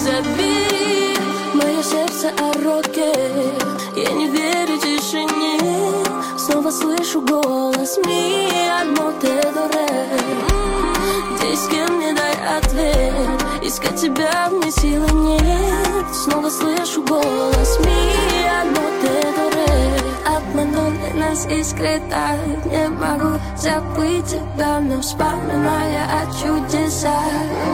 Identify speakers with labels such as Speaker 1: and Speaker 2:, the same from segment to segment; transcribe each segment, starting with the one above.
Speaker 1: Забери мое сердце о роке. Я не верю тишине. Снова слышу голос ми альмо те доре. Здесь с кем мне дай ответ. Искать тебя мне силы нет. Снова слышу голос ми альмо те доре. Обманули нас и скрытают. Не могу забыть тебя, но вспоминая о чудесах.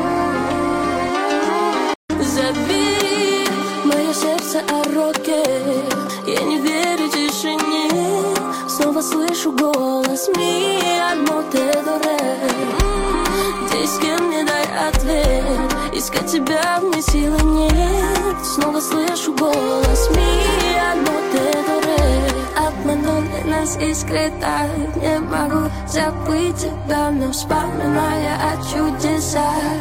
Speaker 1: Забери мое сердце о роке. Я не верю тишине. Снова слышу голос ми альмо те доре. Здесь с кем мне дай ответ. Искать тебя мне силы нет. Снова слышу голос ми альмо те доре. Обманули нас и скрытают. Не могу забыть тебя, но вспоминая о чудесах.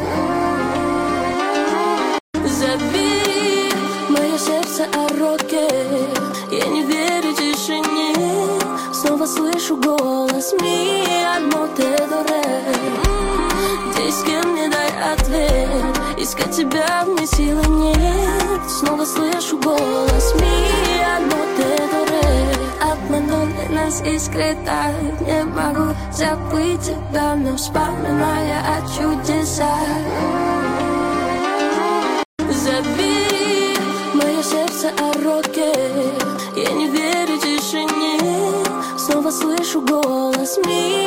Speaker 1: Забери мое сердце о роке. Я не верю тишине. Снова слышу голос ми альмо те доре. Здесь с кем мне дай ответ. Искать тебя мне силы нет. Снова слышу голос ми альмо те доре. Обманули нас и скрытают. Не могу забыть тебя, но вспоминая о чудесах. Забери мое сердце о роке. Я не верю тишине. Снова слышу голос ми